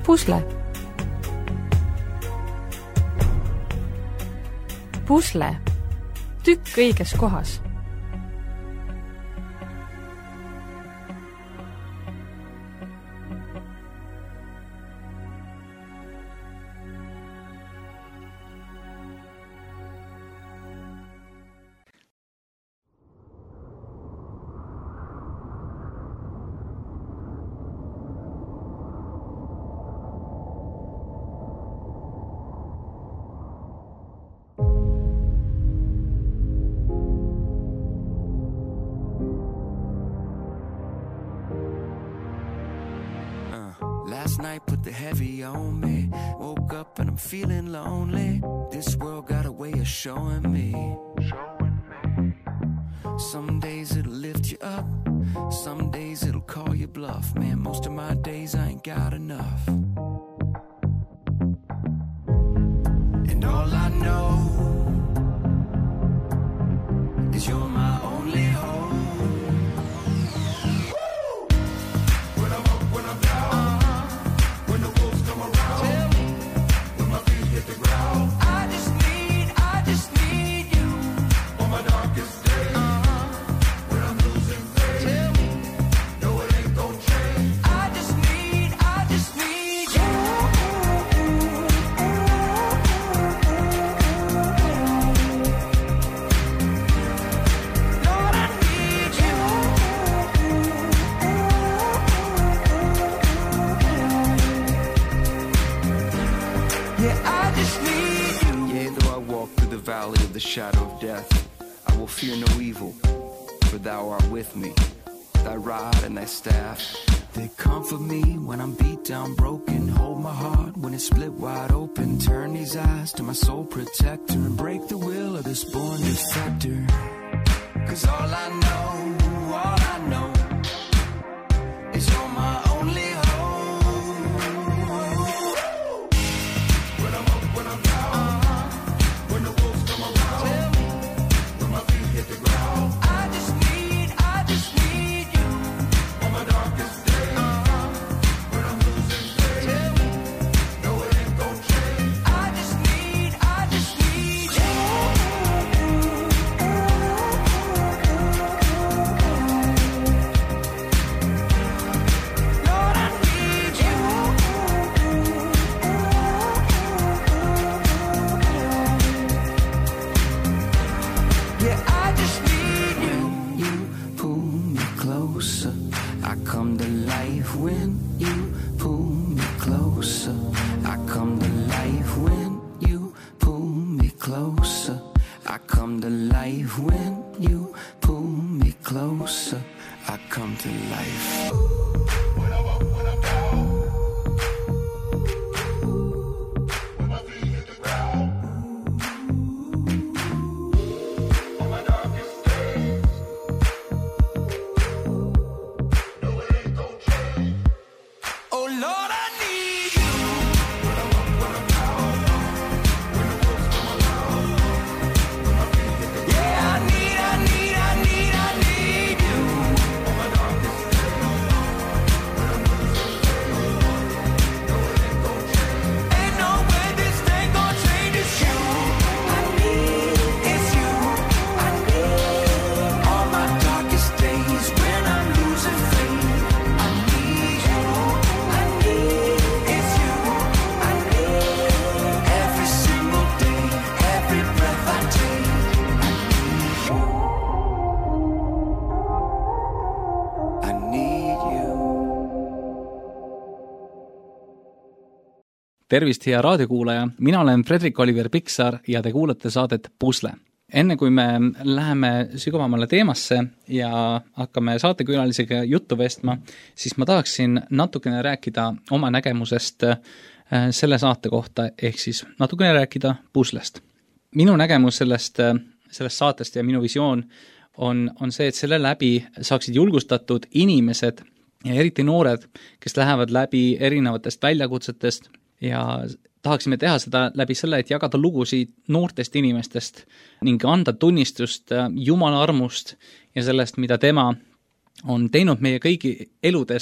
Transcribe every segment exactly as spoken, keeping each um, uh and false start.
Pusle. Pusle. Tükk õiges kohas. Last night put the heavy on me. Woke up and I'm feeling lonely. This world got a way of showing me. Some days it'll lift you up. Some days it'll call you bluff. Man, most of my days I ain't got enough. And all I know is you're my only hope. Valley of the shadow of death, I will fear no evil, for thou art with me. Thy rod and thy staff, they comfort me when I'm beat down, broken. Hold my heart when it's split wide open. Turn these eyes to my soul protector and break the will of this born defector. Cause all I know, all I know is you're my only hope. When I'm up, when I'm down, Tervist, hea raadiokuulaja, mina olen Fredrik Oliver Piksar ja te kuulate saadet Pusle. Enne kui me läheme sügavamale teemasse ja hakkame saatekülalisega juttu vestma, siis ma tahaksin natukene rääkida oma nägemusest selle saate kohta, ehk siis natukene rääkida Puslest. Minu nägemus sellest, sellest saatest ja minu visioon on, on see, et selle läbi saaksid julgustatud inimesed ja eriti noored, kes lähevad läbi erinevatest väljakutsetest ja tahaksime teha seda läbi selle, et jagada lugusid noortest inimestest ning anda tunnistust Jumala armust ja sellest, mida tema on teinud meie kõigi eludes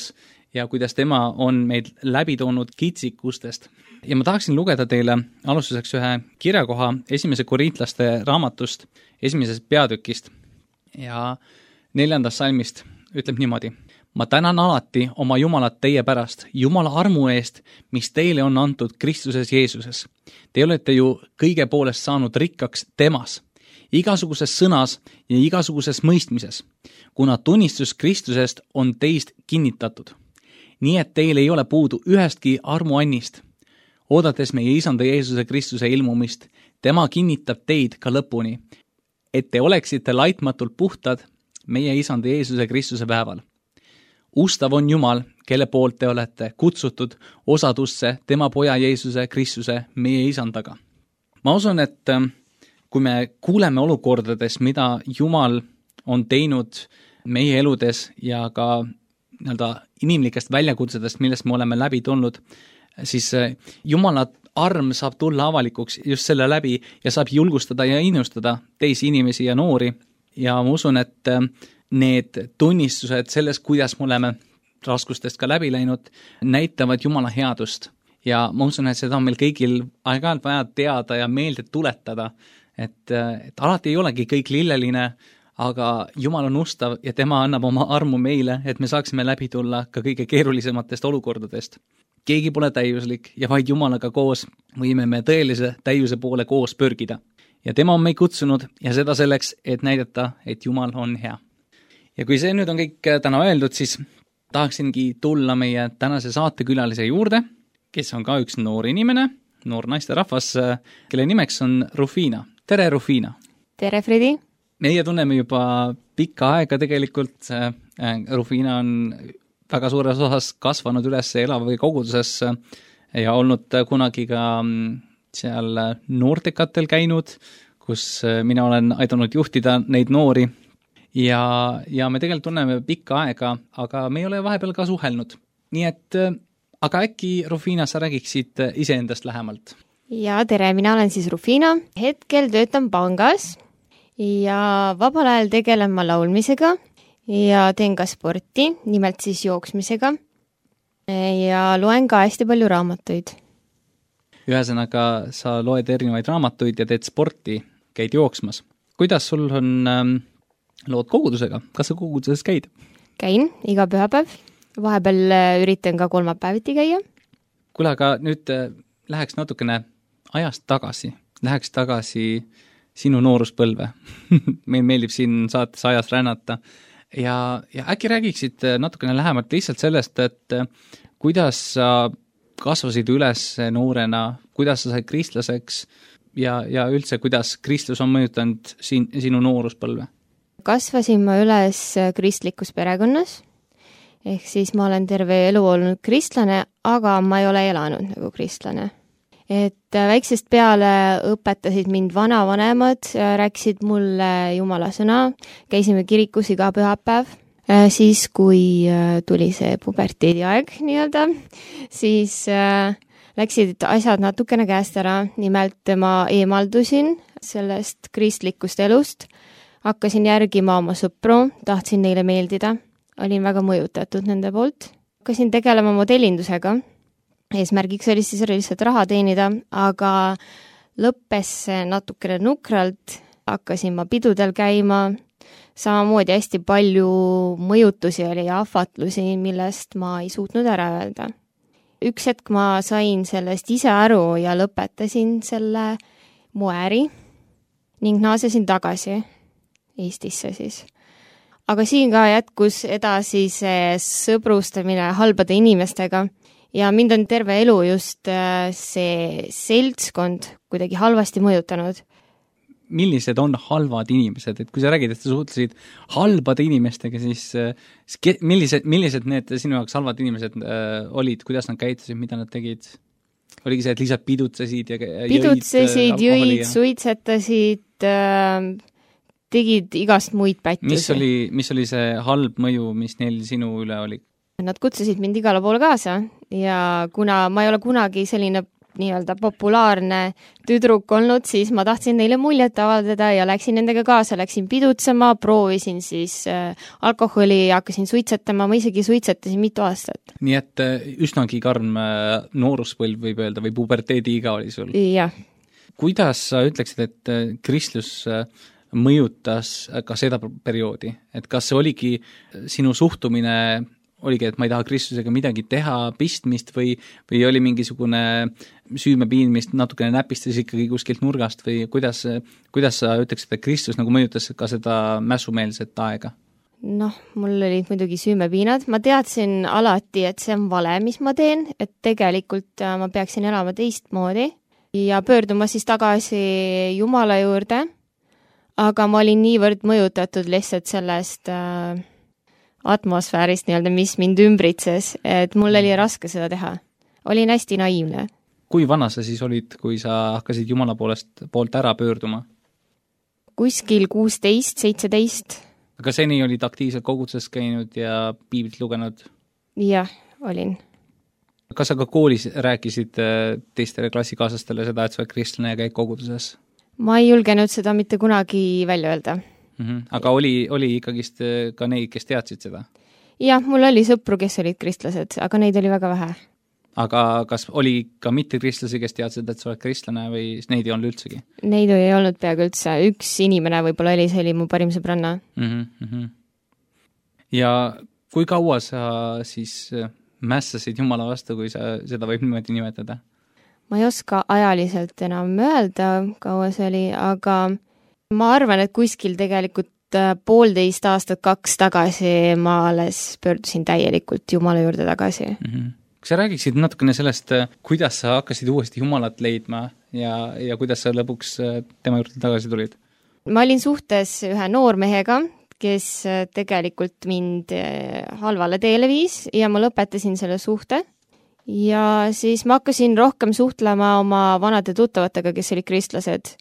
ja kuidas tema on meid läbi toonud kitsikustest. Ja ma tahaksin lugeda teile alustuseks ühe kirjakoha esimese korintlaste raamatust, esimesest peatükist ja neljandast salmist ütleb niimoodi. Ma tänan alati oma Jumalat teie pärast, Jumala armu eest, mis teile on antud Kristuses Jeesuses. Te olete ju kõige poolest saanud rikkaks temas, igasuguses sõnas ja igasuguses mõistmises, kuna tunnistus Kristusest on teist kinnitatud. Nii et teil ei ole puudu ühestki armuannist. Oodates meie Isanda Jeesuse Kristuse ilmumist, tema kinnitab teid ka lõpuni, et te oleksite laitmatult puhtad meie Isanda Jeesuse Kristuse päeval. Ustav on Jumal, kelle poolt te olete kutsutud osadusse tema poja Jeesuse Kristuse meie Isandaga. Ma usun, et kui me kuuleme olukordades, mida Jumal on teinud meie eludes ja ka nii-öelda inimlikest väljakutsedest, millest me oleme läbi tulnud, siis Jumala arm saab tulla avalikuks just selle läbi ja saab julgustada ja innustada teisi inimesi ja noori. Ja ma usun, et need tunnistused selles, kuidas me oleme raskustest ka läbi läinud, näitavad Jumala headust. Ja ma usun, et seda on meil kõigil aeg-ajalt vaja teada ja meelde tuletada, et, et alati ei olegi kõik lilleline, aga Jumal on ustav ja tema annab oma armu meile, et me saaksime läbi tulla ka kõige keerulisematest olukordadest. Keegi pole täiuslik ja vaid Jumalaga koos võime me tõelise täiuse poole koos pürgida. Ja tema on meid kutsunud ja seda selleks, et näidata, et Jumal on hea. Ja kui see nüüd on kõik täna öeldud, siis tahaksingi tulla meie tänase saatekülalise juurde, kes on ka üks noor inimene, noor naisterahvas, kelle nimeks on Rufina. Tere, Rufina! Tere, Fredi! Meie tunneme juba pikka aega tegelikult. Rufina on väga suures osas kasvanud üles Elavi koguduses ja olnud kunagi ka seal noortekatel käinud, kus mina olen aidanud juhtida neid noori. Ja, ja me tegelikult tunneme pikka aega, aga me ei ole vahepeal ka suhelnud. Nii et, aga äkki, Rufina, sa räägiksid iseendast lähemalt? Ja tere, mina olen siis Rufina. Hetkel töötan pangas ja vabal ajal tegelen ma laulmisega ja teen ka sporti, nimelt siis jooksmisega ja loen ka hästi palju raamatuid. Ühesõnaga, sa loed erinevaid raamatuid ja teed sporti, käid jooksmas. Kuidas sul on ähm, lood kogudusega? Kas sa koguduses käid? Käin iga pühapäev. Vahepeal üritan ka kolmapäeviti käia. Kuule, aga nüüd läheks natukene ajast tagasi. Läheks tagasi sinu nooruspõlve. Meil meeldib siin saates ajas rännata. Ja, ja äkki räägiksid natukene lähemalt lihtsalt sellest, et kuidas sa kasvasid üles noorena, kuidas sa said kristlaseks ja, ja üldse, kuidas kristlus on mõjutanud siin, sinu nooruspõlve? Kasvasin ma üles kristlikus perekonnas, ehk siis ma olen terve elu olnud kristlane, aga ma ei ole elanud nagu kristlane. Et väiksest peale õpetasid mind vanavanemad, rääkisid mulle Jumala sõna, käisime kirikus iga pühapäev. Siis, kui tuli see puberteedi aeg nii-öelda, siis läksid asjad natukene käest ära. Nimelt ma eemaldusin sellest kristlikust elust, hakkasin järgima oma sõpru, tahtsin neile meeldida, olin väga mõjutatud nende poolt. Hakkasin tegelema modellindusega, eesmärgiks oli siis lihtsalt raha teenida, aga lõppes natukene nukralt, hakkasin ma pidudel käima, samamoodi hästi palju mõjutusi oli ja ahvatlusi, millest ma ei suutnud ära öelda. Üks hetk ma sain sellest ise aru ja lõpetasin selle moääri ning naasesin tagasi Eestisse siis. Aga siin ka jätkus edasi see sõbrustamine halbade inimestega ja mind on terve elu just see seltskond kuidagi halvasti mõjutanud. Millised on halvad inimesed? Et kui sa räägid, et sa suhtlesid halbade inimestega, siis millised, millised need sinu jaoks halvad inimesed äh, olid? Kuidas nad käitusid, mida nad tegid? Oligi see, et lihtsalt pidutsesid ja pidutsesid, jõid, jõid ja... suitsetasid, äh, tegid igast muid pättusi. Mis oli, mis oli see halb mõju, mis neil sinu üle oli? Nad kutsusid mind igale poole kaasa ja kuna ma ei ole kunagi selline nii-öelda populaarne tüdruk olnud, siis ma tahtsin neile muljet avaldada ja läksin nendega kaasa, läksin pidutsema, proovisin siis äh, alkoholi ja hakkasin suitsetama, ma isegi suitsetasin mitu aastat. Nii et üsnagi karm nooruspõlv võib öelda või puberteedi iga oli sul? Jah. Kuidas sa ütleksid, et kristlus mõjutas ka seda perioodi, et kas see oligi sinu suhtumine, oligi, et ma ei taha kristlusega midagi teha, pistmist või, või oli mingisugune süümepiinmist, natukene näpistas ikkagi kuskilt nurgast või kuidas, kuidas sa ütleksid, et kristlus nagu mõjutas ka seda mässumeelset aega? Noh, mul olid muidugi süümepiinad, ma teadsin alati, et see on vale, mis ma teen, et tegelikult ma peaksin elama teistmoodi ja pöörduma siis tagasi Jumala juurde, aga ma olin niivõrd mõjutatud lihtsalt sellest äh, atmosfäärist nii-öelda, mis mind ümbritses, et mul oli raske seda teha. Olin hästi naiivne. Kui vana sa siis olid, kui sa hakkasid Jumala poolest poolt ära pöörduma? Kuskil kuusteist, seitseteist. Aga seni olid aktiivselt koguduses käinud ja piiblit lugenud? Jah, olin. Kas sa ka koolis rääkisid teistele klassikaaslastele seda, et sa oled kristlane ja käid koguduses? Ma ei julgenud seda mitte kunagi välja öelda. Mm-hmm. Aga oli, oli ikkagist ka neid, kes teadsid seda? Jah, mul oli sõpru, kes olid kristlased, aga neid oli väga vähe. Aga kas oli ka mitte kristlasi, kes teadsid, et sa oled kristlane või neid ei olnud üldsegi? Neid ei olnud peaaegu üldse. Üks inimene võib-olla oli, see oli mu parim sõbranna. Mm-hmm. Ja kui kaua sa siis mässasid Jumala vastu, kui sa seda võib niimoodi nimetada? Ma ei oska ajaliselt enam öelda, kaua see oli, aga ma arvan, et kuskil tegelikult poolteist aastat, kaks tagasi ma alles pöördusin täielikult Jumala juurde tagasi. Mm-hmm. Kas sa räägiksid natukene sellest, kuidas sa hakkasid uuesti Jumalat leidma ja, ja kuidas sa lõpuks tema juurde tagasi tulid? Ma olin suhtes ühe noormehega, kes tegelikult mind halvale teele viis ja ma lõpetasin selle suhte. Ja siis ma hakkasin rohkem suhtlema oma vanade tuttavatega, kes olid kristlased.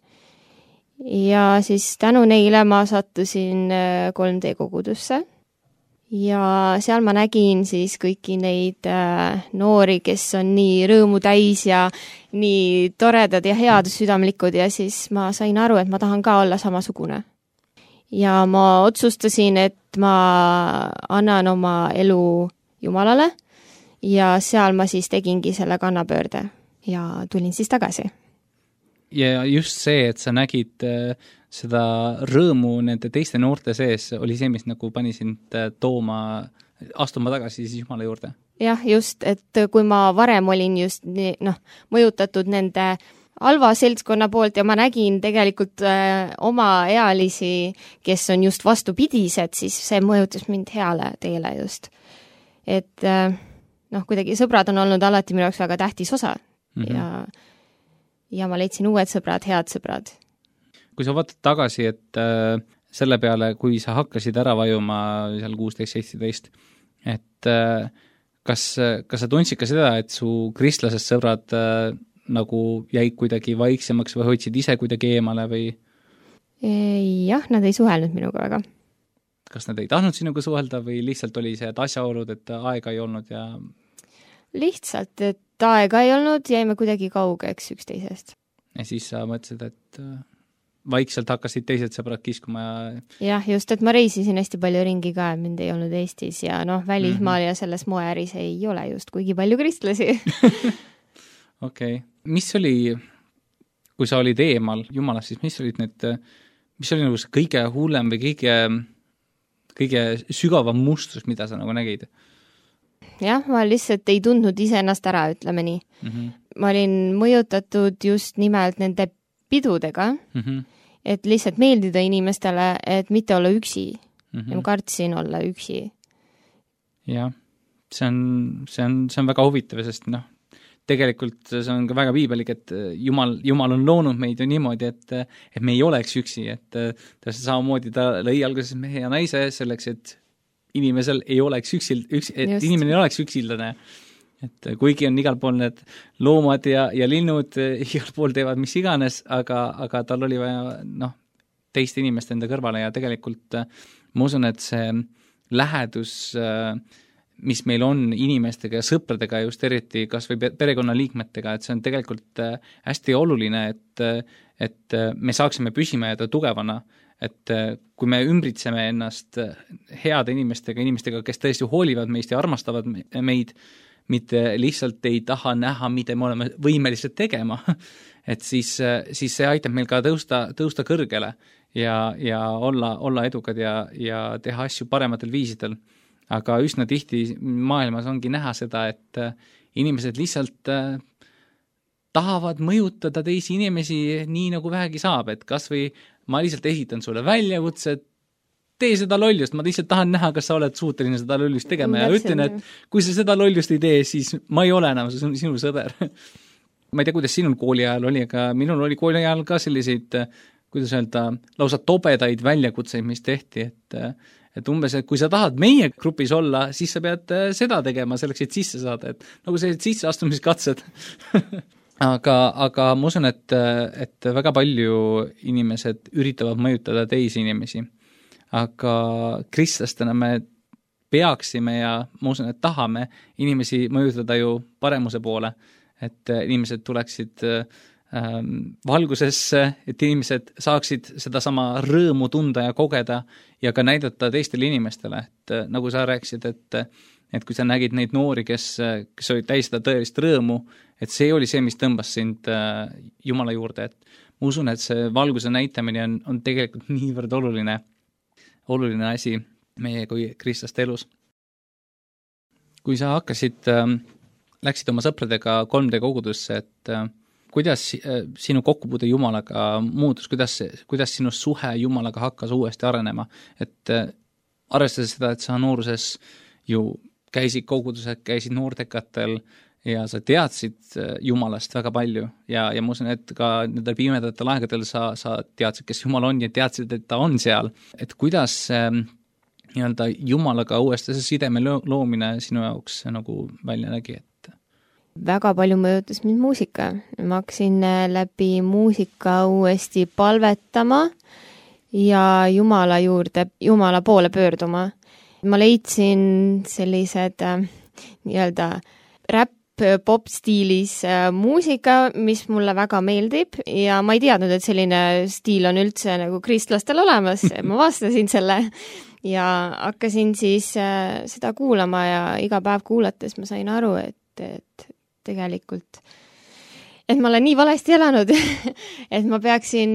Ja siis tänu neile ma sattusin kolm D kogudusse. Ja seal ma nägin siis kõiki neid noori, kes on nii rõõmu täis ja nii toredad ja head südamlikud ja siis ma sain aru, et ma tahan ka olla samasugune. Ja ma otsustasin, et ma annan oma elu Jumalale. Ja seal ma siis tegingi selle kannapöörde ja tulin siis tagasi. Ja just see, et sa nägid seda rõõmu nende teiste noorte sees, oli see, mis nagu pani sind tooma, astuma tagasi siis Jumala juurde? Jah, just, et kui ma varem olin just nii, noh, mõjutatud nende halva seltskonna poolt ja ma nägin tegelikult äh, oma ealisi, kes on just vastupidised, siis see mõjutas mind heale teele just. Et äh, noh, kuidagi sõbrad on olnud alati minu jaoks väga tähtis osa mm-hmm. ja, ja ma leidsin uued sõbrad, head sõbrad. Kui sa vaatad tagasi, et äh, selle peale, kui sa hakkasid ära vajuma seal kuusteist seitseteist, et äh, kas, kas sa tundsid ka seda, et su kristlasest sõbrad äh, nagu jäid kuidagi vaiksemaks või hoidsid ise kuidagi eemale või? Jah, nad ei suhelnud minuga väga. Kas nad ei tahtnud sinuga suhelda või lihtsalt oli see, et asjaolud, et aega ei olnud ja... Lihtsalt, et aega ei olnud, jäime kuidagi kaugeks üksteisest. Ja siis sa mõtlesid, et vaikselt hakkasid teised sõbrad kiskuma ja... Jah, just, et ma reisisin hästi palju ringi ka, mind ei olnud Eestis ja noh, välismaal mm-hmm. ja selles moeäris ei ole just kuigi palju kristlasi. Okei. Okay. Mis oli, kui sa olid eemal Jumalast, siis mis olid need, mis oli nagu see kõige hullem või kõige... kõige sügavam mustus, mida sa nagu nägid? Jah, ma lihtsalt ei tundnud ise ennast ära, ütleme nii. Mm-hmm. Ma olin mõjutatud just nimelt nende pidudega, mm-hmm. et lihtsalt meeldida inimestele, et mitte olla üksi. Mm-hmm. Ja ma kartsin olla üksi. Jah, see on, see on, see on väga huvitav, sest noh, tegelikult see on ka väga piibelik, et Jumal, Jumal on loonud meid ju niimoodi, et, et me ei oleks üksi, et ta samamoodi ta lõi alguses mehe ja naise selleks, et inimesel ei oleks üksil, üks, et Just. inimene ei oleks üksildane. Et kuigi on igal pool need loomad ja, ja linnud, igal pool teevad mis iganes, aga, aga tal oli vaja noh, teist inimest enda kõrvale ja tegelikult ma usun, et see lähedus mis meil on inimestega ja sõpradega just eriti kas või perekonnaliikmetega, et see on tegelikult hästi oluline, et, et me saaksime püsima jääda tugevana, et kui me ümbritseme ennast heade inimestega, inimestega, kes tõesti hoolivad meist ja armastavad meid, mitte lihtsalt ei taha näha, mida me oleme võimelised tegema, et siis, siis see aitab meil ka tõusta, tõusta kõrgele ja, ja olla, olla edukad ja, ja teha asju parematel viisidel. Aga üsna tihti maailmas ongi näha seda, et inimesed lihtsalt tahavad mõjutada teisi inimesi nii, nagu vähegi saab, et kas või ma lihtsalt esitan sulle väljakutsed, tee seda lollust, ma lihtsalt tahan näha, kas sa oled suuteline seda lollust tegema ja ütlen, et kui sa seda lollust ei tee, siis ma ei ole enam sinu sõber. Ma ei tea, kuidas sinul kooli ajal oli, aga minul oli kooli ajal ka selliseid, kuidas öelda, lausa tobedaid väljakutseid, mis tehti, et, et umbes, et kui sa tahad meie grupis olla, siis sa pead seda tegema selleks, et sisse saada, et nagu sellised sisseastumiskatsed. aga, aga ma usun, et, et väga palju inimesed üritavad mõjutada teisi inimesi. Aga kristlastena me peaksime ja ma usun, et tahame inimesi mõjutada ju paremuse poole, et inimesed tuleksid ähm, valgusesse, et inimesed saaksid seda sama rõõmu tunda ja kogeda ja ka näidata teistele inimestele, et nagu sa rääkisid, et, et kui sa nägid neid noori, kes, kes olid täis seda tõelist rõõmu, et see oli see, mis tõmbas sind äh, Jumala juurde, et ma usun, et see valguse näitamine on, on tegelikult niivõrd oluline oluline asi meie kui kristlaste elus. Kui sa hakkasid, äh, läksid oma sõpradega kolm D kogudusse, et äh, kuidas äh, sinu kokkupuude Jumalaga muutus, kuidas, kuidas sinu suhe Jumalaga hakkas uuesti arenema, et äh, arvestades seda, et sa nooruses ju käisid kogudused, käisid noortekatel ja sa teadsid Jumalast väga palju ja, ja ma usun, et ka nendel pimedatel aegadel sa, sa teadsid, kes Jumal on ja teadsid, et ta on seal. Et kuidas äh, nii-öelda Jumalaga uuesti see sideme loomine sinu jaoks nagu välja nägi? Et... Väga palju mõjutas mind muusika. Ma hakkasin läbi muusika uuesti palvetama ja Jumala juurde, Jumala poole pöörduma. Ma leidsin sellised äh, nii-öelda räpp pop-stiilis muusika, mis mulle väga meeldib ja ma ei teadnud, et selline stiil on üldse nagu kristlastel olemas. Ma vastasin selle ja hakkasin siis seda kuulama ja iga päev kuulates ma sain aru, et, et tegelikult, et ma olen nii valesti elanud, et ma peaksin,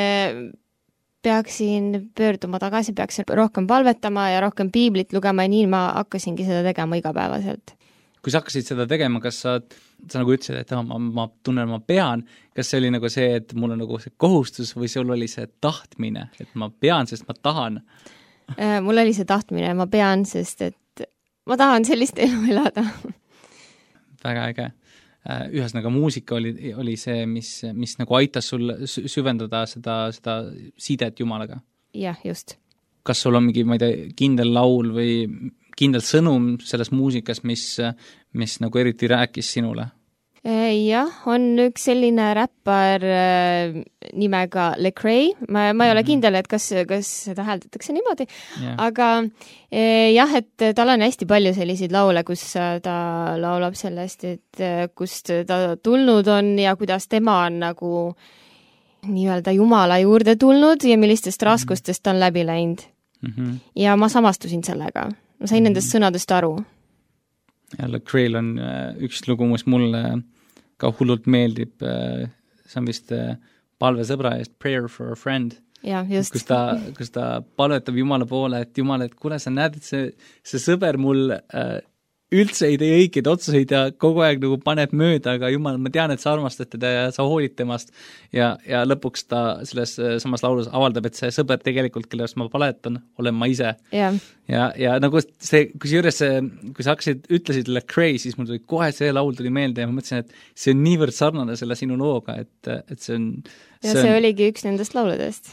peaksin pöörduma tagasi, peaksin rohkem palvetama ja rohkem piiblit lugema ja nii ma hakkasingi seda tegema igapäevaselt. Kui sa hakkasid seda tegema, kas sa, sa nagu ütlesid, et ma, ma tunnen, ma pean, kas see oli nagu see, et mul on nagu see kohustus või sul oli see tahtmine, et ma pean, sest ma tahan? Mul oli see tahtmine, ma pean, sest et ma tahan sellist elu elada. Väga äge. Ühesõnaga muusika oli, oli see, mis, mis nagu aitas sul süvendada seda, seda sidet Jumalaga? Jah, just. Kas sul on mingi, ma ei tea, kindel laul või kindel sõnum selles muusikas, mis, mis nagu eriti rääkis sinule? Jah, on üks selline räppar nimega Lecrae. Ma, ma ei ole kindel, et kas, kas seda hääldatakse niimoodi, yeah. Aga jah, et tal on hästi palju selliseid laule, kus ta laulab sellest, et kust ta tulnud on ja kuidas tema on nagu nii-öelda Jumala juurde tulnud ja millistest raskustest ta on läbi läinud. Mm-hmm. Ja ma samastusin sellega. Ma sain nendest sõnadest aru. Ja Lecrae'l on üks lugu, mis mulle ka hullult meeldib. See on vist palve sõbra eest, Prayer for a Friend. Ja, just. Kus ta, kus ta palvetab Jumala poole, et Jumal, et kuule, sa näed, et see, see sõber mul äh, üldse ei tee õigeid otsuseid ja kogu aeg nagu paneb mööda, aga Jumal, ma tean, et sa armastad teda ja sa hoolid temast. Ja, ja lõpuks ta selles samas laulus avaldab, et see sõber tegelikult, kellest ma paletan, olen ma ise. Yeah. Ja, ja nagu see, kui juures see, kui sa hakkasid, ütlesid Lecrae, siis mul tuli kohe see laul tuli meelde ja ma mõtlesin, et see on niivõrd sarnane selle sinu looga, et, et see on... Ja see, see on... oligi üks nendest lauludest.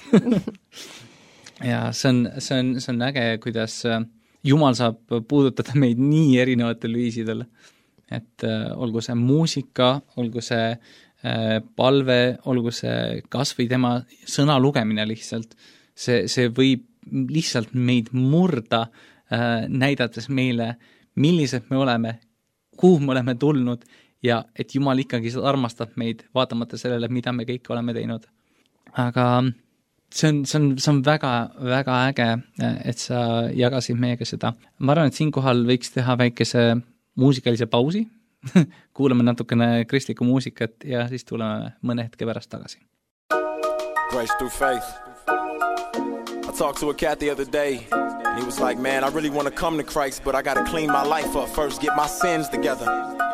ja see on, see on, see on äge, kuidas Jumal saab puudutada meid nii erinevatel viisidel, et äh, olgu see muusika, olgu see äh, palve, olgu see kas või tema sõna lugemine lihtsalt, see, see võib lihtsalt meid murda, äh, näidates meile, millised me oleme, kuhu me oleme tulnud ja et Jumal ikkagi armastab meid, vaatamata sellele, mida me kõik oleme teinud. Aga see on, see on, see on väga, väga äge, et sa jagasid meiega seda. Ma arvan, et siinkohal võiks teha väikese muusikalise pausi, kuulame natukene kristlikku muusikat ja siis tuleme mõne hetke pärast tagasi. Grace through faith. I talked to a cat the other day. He was like, man, I really want to come to Christ, but I got to clean my life up first, get my sins together.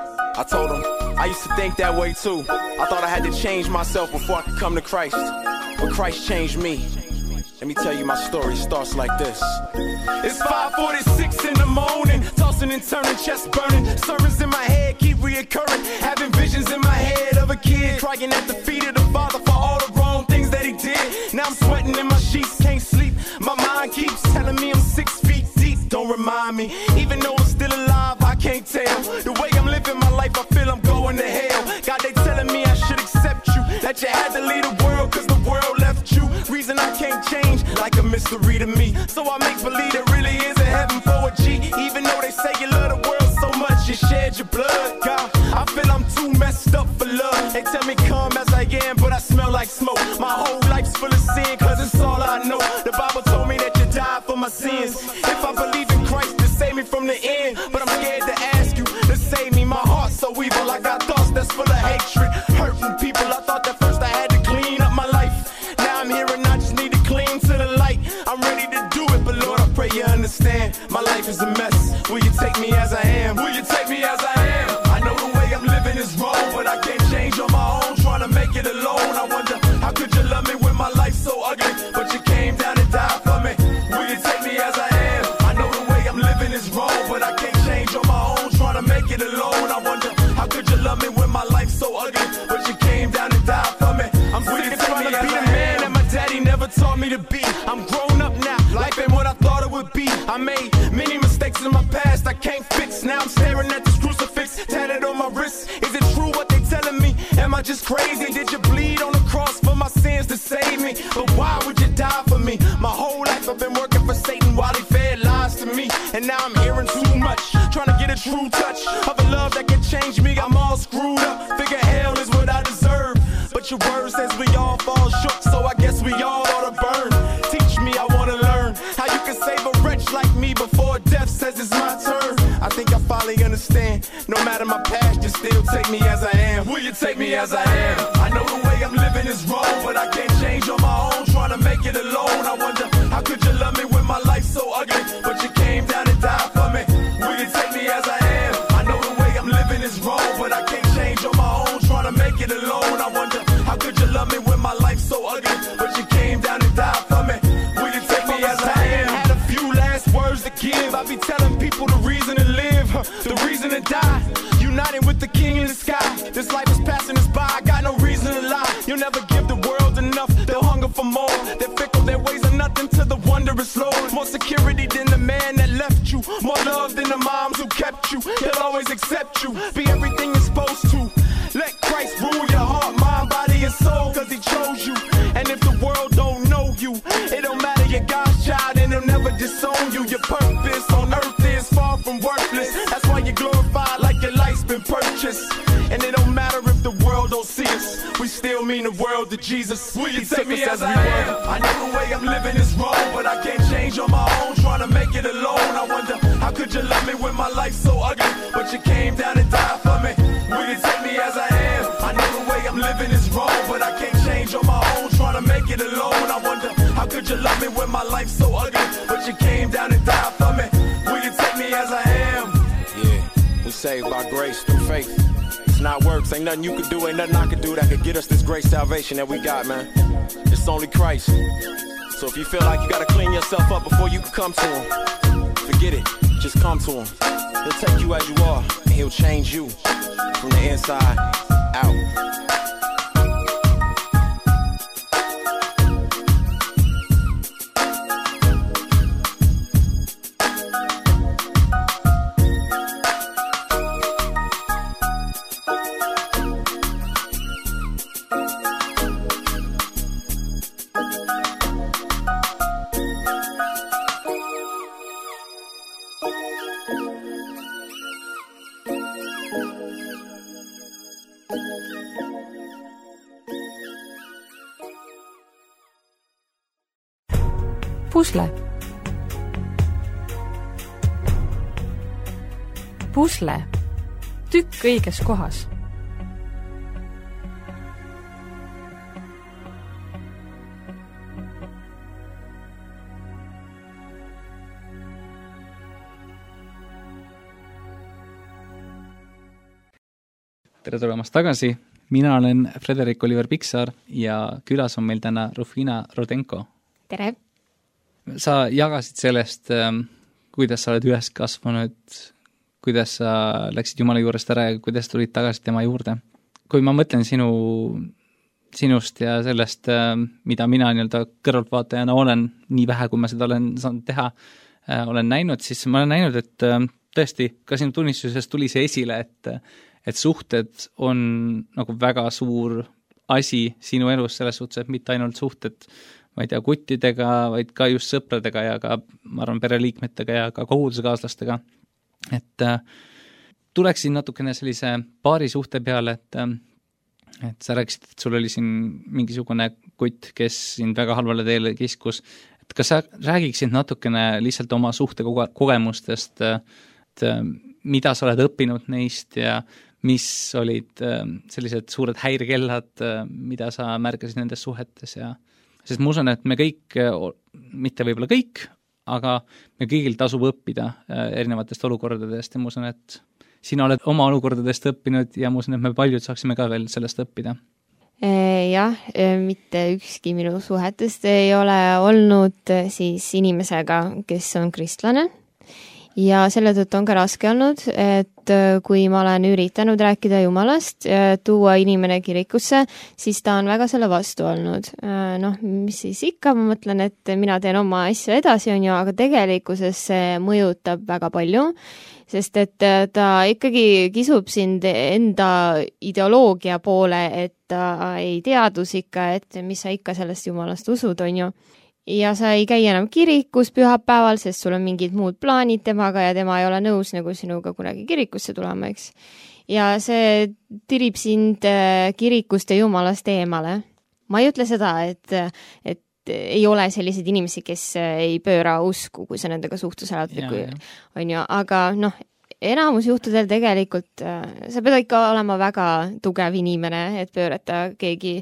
I told him, I used to think that way too. I thought I had to change myself before I could come to Christ. But Christ changed me. Let me tell you my story. It starts like this. It's five forty-six in the morning, tossing and turning, chest burning. Sermons in my head keep reoccurring. Having visions in my head of a kid crying at the feet of the Father for all the wrong things that he did. Now I'm sweating in my sheets, can't sleep. My mind keeps telling me I'm six feet deep. Don't remind me, even though I'm still alive, I can't tell. The way I'm living my life, I feel I'm going to hell. God, they telling me I should accept you, that you had to leave the world cause the world left you. Reason I can't change, like a mystery to me. So I make believe there really is a heaven for a G. Even though they say you love the world so much, you shed your blood. God, I feel I'm too messed up for love. They tell me come as I am, but I smell like smoke. My whole life's full of sin, cause it's all I know. The Bible told me that you died for my sins. If I believe in Christ to save me from the end, but I'm scared to ask you to save me. My heart's so evil, I got thoughts that's full of hatred, hurting people. I thought that first I had to clean up my life. Now I'm here and I just need to cling to the light. I'm ready to do it, but Lord, I pray you understand. My life is a mess. Will you take me as I am? Will you take me as I am? I know the way I'm living is wrong, but I can't change on my own. Trying to make it alone. I wonder, how could you love me when my life's so ugly? But you came down and died for me. Will you take me as I am? I know the way I'm living is wrong, but I can't change on my own. Trying to make it alone. I wonder, how could you love me when my life's so ugly? But you came down and died for me. I'm sick of trying to be the man that my daddy never taught me to be. I'm grown up now, life ain't what I thought it would be. I made many mistakes in my past I can't fix. Now I'm staring at this crucifix tatted on my wrist. Is it true what they telling me? Am I just crazy? Did you bleed on the cross for my sins to save me? But why would you die for me? My whole life I've been working for Satan while he fed lies to me. And now I'm hearing too much, trying to get a true touch of a love that can change me. I'm all screwed up, figure hell is what I deserve. But your word says we all fall short, so I guess we all ought to burn. Teach me, I want to learn how you can save a wretch like me before death says it's my turn. I think I finally understand. No matter my past, you still take me as I am. Will you take me as I am? I know the way I'm living is wrong, but I can't change on my own. Trying to make it alone. I wonder, how could you love me when my life's so ugly? But you came down and died for me. Will you take me as I am? I know the way I'm living is wrong, but I can't change on my own. Trying to make it alone. I wonder, how could you love me when my life's so ugly? But you came down and died for me. Will you take me as I am? Had a few last words to give. I be telling people the reason to live, the reason to die. United with the King in the sky. This life is passing us by. I got no reason to lie. You'll never give the world enough. They'll hunger for more. They're fickle. Their ways are nothing to the wondrous Lord. More security than the man that left you. More love than the moms who kept you. He'll always accept you. Be everything you're supposed to. Let Christ rule your heart, mind, body, and soul, cause he chose you. And if the world don't know you, it don't matter, you're God's child and he'll never disown you. Your purpose on earth is far from worthless. That's why you're glorified like your life's been purchased. And it don't matter if the world don't see us, we still mean the world to Jesus. Will you take me as I am? I know the way I'm living is wrong, but I can't change on my own. Trying to make it alone. I wonder, how could you love me when my life's so ugly? But you came down and died for me. Will you take me as I am? I know the way I'm living is wrong, but I can't change on my own. Trying to make it alone. I wonder, how could you love me when my life's so ugly? But you came down and died for me. Will you take me as I am? Yeah, we're saved by grace through faith. It's not works, ain't nothing you could do, ain't nothing I could do that could get us this great salvation that we got, man. It's only Christ. So if you feel like you gotta clean yourself up before you can come to him, forget it, just come to him. He'll take you as you are, and he'll change you from the inside out. Pusle. Pusle. Tükk õiges kohas. Tere tulemast tagasi, mina olen Frederik Oliver Piksaar ja külas on meil täna Rufina Rodenko. Tere! Sa jagasid sellest, kuidas sa oled üles kasvanud, kuidas sa läksid Jumala juurest ära ja kuidas tulid tagasi tema juurde. Kui ma mõtlen sinu, sinust ja sellest, mida mina nii-öelda kõrvaltvaatajana olen, nii vähe, kui ma seda olen saanud teha, olen näinud, siis ma olen näinud, et tõesti, ka sinu tunnistusest tuli see esile, et et suhted on nagu väga suur asi sinu elus selles suhtes, et mitte ainult suhted, ma ei tea, kuttidega, vaid ka just sõpradega ja ka, ma arvan, pereliikmetega ja ka koguduskaaslastega. Et äh, tuleksin natukene sellise paari suhte peale, et, äh, et sa rääkisid, et sul oli siin mingisugune kutt, kes sind väga halvale teele kiskus. Et kas sa räägiksid natukene lihtsalt oma suhte kogemustest, et äh, mida sa oled õppinud neist ja mis olid sellised suured häirekellad, mida sa märgasid nendes suhetes ja sest ma usun, et me kõik, mitte võib-olla kõik, aga me kõigil tasub õppida erinevatest olukordadest ja ma usun, et sina oled oma olukordadest õppinud ja ma usun, et me paljud saaksime ka veel sellest õppida. Jah, mitte ükski minu suhetest ei ole olnud siis inimesega, kes on kristlane. Ja selle tõttu on ka raske olnud, et kui ma olen üritanud rääkida Jumalast, tuua inimene kirikusse, siis ta on väga selle vastu olnud. Noh, mis siis ikka, ma mõtlen, et mina teen oma asja edasi, on ju, aga tegelikkuses see mõjutab väga palju, sest et ta ikkagi kisub sind enda ideoloogia poole, et ta ei teadus ikka, et mis sa ikka sellest Jumalast usud, on ju. Ja sa ei käi enam kirikus pühapäeval, sest sul on mingid muud plaanid temaga ja tema ei ole nõus nagu sinuga kunagi kirikusse tulema, eks. Ja see tirib sind kirikust ja Jumalast eemale. Ma ei ütle seda, et, et ei ole selliseid inimesi, kes ei pööra usku, kui sa nendega suhtlus elad, on ju, aga noh, enamus juhtudel tegelikult sa pead ikka olema väga tugev inimene, et pöörata keegi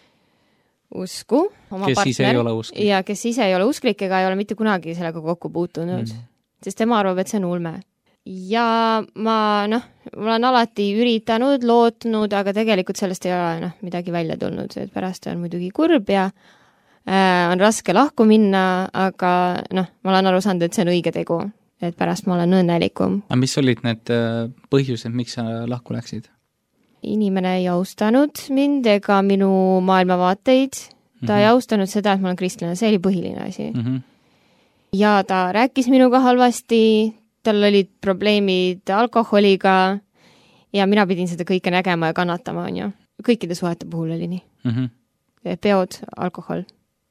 usku, oma kes partner, ise ei ole usklik. Ja kes ise ei ole usklik ega ei ole mitte kunagi sellega kokku puutunud, mm. sest tema arvab, et see on ulme. Ja ma, noh, ma olen alati üritanud, lootnud, aga tegelikult sellest ei ole noh, midagi välja tulnud, et pärast on muidugi kurb ja äh, on raske lahku minna, aga noh, ma olen aru saanud, et see on õige tegu, et pärast ma olen õnnelikum. Aga mis olid need põhjused, miks sa lahku läksid? Inimene ei austanud mind ega minu maailmavaateid. Ta mm-hmm. ei austanud seda, et ma olen kristlane. See oli põhiline asi. Mm-hmm. Ja ta rääkis minuga halvasti, tal olid probleemid alkoholiga ja mina pidin seda kõike nägema ja kannatama, on ju. Kõikide suhete puhul oli nii. Mm-hmm. Peod, alkohol.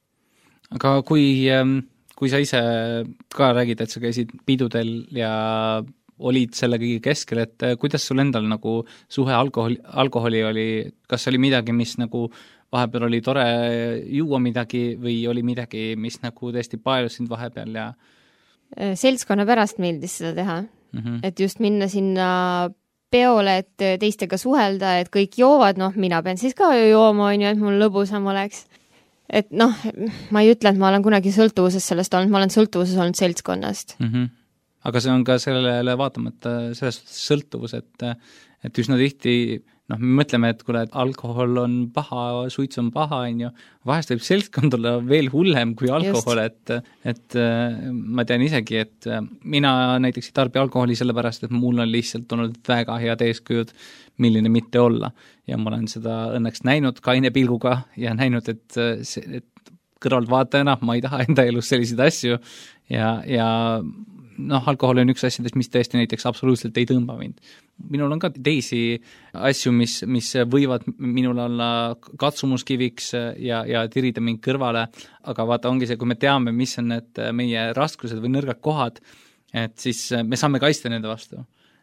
Aga kui, kui sa ise ka räägid, et sa käisid pidudel ja olid selle kõige keskel, et kuidas sul endal nagu suhe alkoholi, alkoholi oli, kas oli midagi, mis nagu vahepeal oli tore juua midagi või oli midagi, mis nagu tõesti paelus sind vahepeal ja seltskonna pärast meeldis seda teha, mm-hmm. et just minna sinna peole, et teistega suhelda, et kõik joovad, noh, mina pean siis ka jooma, on ju, et mul lõbusam oleks. Et noh, ma ei ütle, et ma olen kunagi sõltuvuses sellest olnud, ma olen sõltuvuses olnud seltskonnast. Mm-hmm. Aga see on ka sellele vaatamata selles sõltuvus, et, et üsna tihti, noh, me mõtleme, et kuule, et alkohol on paha, suits on paha, on ju, vahest võib seltskond olla veel hullem kui alkohol, et, et ma tean isegi, et mina näiteks ei tarbi alkoholi sellepärast, et mul on lihtsalt olnud väga head eeskujud, milline mitte olla. Ja ma olen seda õnneks näinud kaine pilguga ja näinud, et, et kõrvalt vaatajana ma ei taha enda elus selliseid asju ja, ja noh, alkohol on üks asjadest, mis tõesti näiteks absoluutselt ei tõmba mind. Minul on ka teisi asju, mis, mis võivad minul olla katsumuskiviks ja, ja tirida mind kõrvale, aga vaata, ongi see, kui me teame, mis on need meie raskused või nõrgad kohad, et siis me saame kaitsta nende vastu.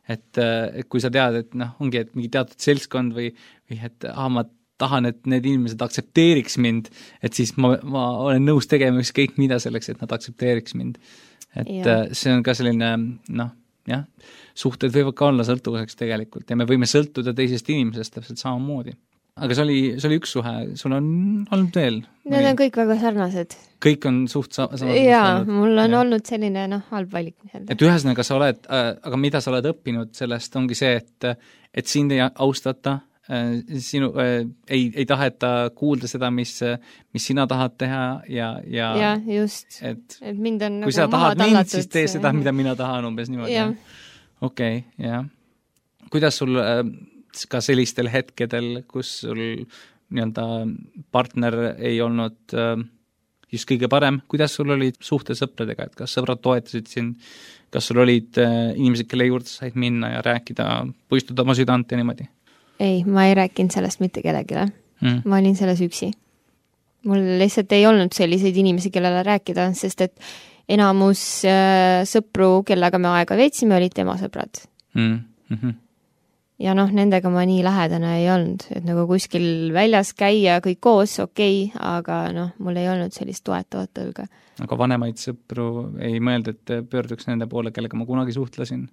et, et kui sa tead, et noh, ongi, et mingi teatud seltskond või, või et ah, ma tahan, et need inimesed aktsepteeriks mind, et siis ma, ma olen nõus tegema ükskõik mida selleks, et nad aktsepteeriks mind. Et ja. See on ka selline, noh, jah, suhted võivad ka olla sõltuvuseks tegelikult ja me võime sõltuda teisest inimesest täpselt samamoodi. Aga see oli, see oli üks suhe, sul on olnud veel? Need või? On kõik väga sarnased. Kõik on suht sa- samas jaa, mul on ja. olnud selline noh, halb valik. Et ühesõnaga sa oled, äh, aga mida sa oled õppinud sellest, ongi see, et, et sind ei austata, äh, sinu, äh, ei, ei taheta kuulda seda, mis, mis sina tahad teha ja, ja, ja just, et, et mind on kui nagu sa tahad mind, siis tee seda, mida mina tahan umbes niimoodi. Okei, okay, jah. Kuidas sul äh, ka sellistel hetkedel, kus sul nii-öelda partner ei olnud äh, just kõige parem, kuidas sul olid suhted sõpradega, et kas sõbrad toetasid sind, kas sul olid äh, inimesed, kelle juurde said minna ja rääkida, puistuda oma südant ja niimoodi? Ei, ma ei rääkinud sellest mitte kellegile. Mm. Ma olin selles üksi. Mul lihtsalt ei olnud selliseid inimesi, kellele rääkida, sest et enamus äh, sõpru, kellega me aega veetsime, olid tema sõbrad. Mm. Mm-hmm. Ja noh, nendega ma nii lähedane ei olnud, et nagu kuskil väljas käia kõik koos, okei, okay, aga noh, mul ei olnud sellist toetavat õlga. Aga vanemaid sõpru ei mõelda, et pöörduks nende poole, kellega ma kunagi suhtlesin?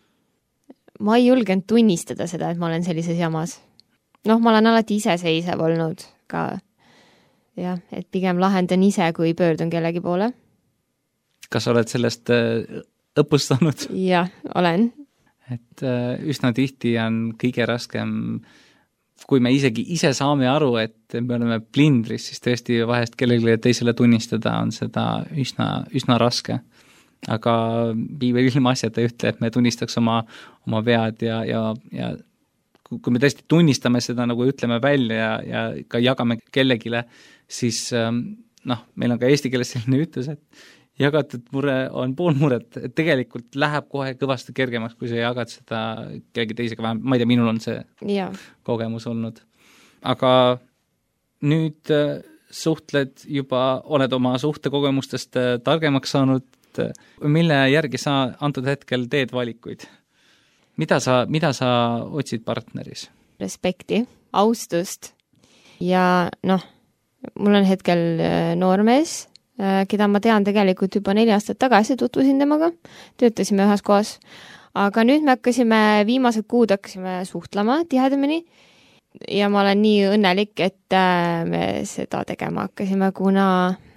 Ma ei julgenud tunnistada seda, et ma olen sellises jamas. Noh, ma olen alati iseseisev olnud ka. Jah, et pigem lahendan ise, kui pöördun kellegi poole. Kas oled sellest õppustanud? Jah, olen. Et üsna tihti on kõige raskem, kui me isegi ise saame aru, et me oleme plindris, siis tõesti vahest kellelegi teisele tunnistada on seda üsna, üsna raske. Aga piibel ilma asjata ei ütle, et me tunnistaks oma, oma vead ja, ja, ja kui me tõesti tunnistame seda, nagu ütleme välja ja, ja ka jagame kellegile, siis noh, meil on ka eesti keeles selline ütlus, et jagatud mure on pool muret, et tegelikult läheb kohe kõvasti kergemaks, kui sa jagad seda kellegi teisega vähem, ma ei tea, minul on see ja. kogemus olnud. Aga nüüd suhtled juba, oled oma suhtekogemustest targemaks saanud, mille järgi sa antud hetkel teed valikuid? Mida sa, mida sa otsid partneris? Respekti, austust ja noh, mul on hetkel noormees, keda ma tean tegelikult juba neli aastat tagasi, tutvusin temaga, töötasime ühes kohas, aga nüüd me hakkasime, viimased kuud hakkasime suhtlema tihedamini ja ma olen nii õnnelik, et me seda tegema hakkasime, kuna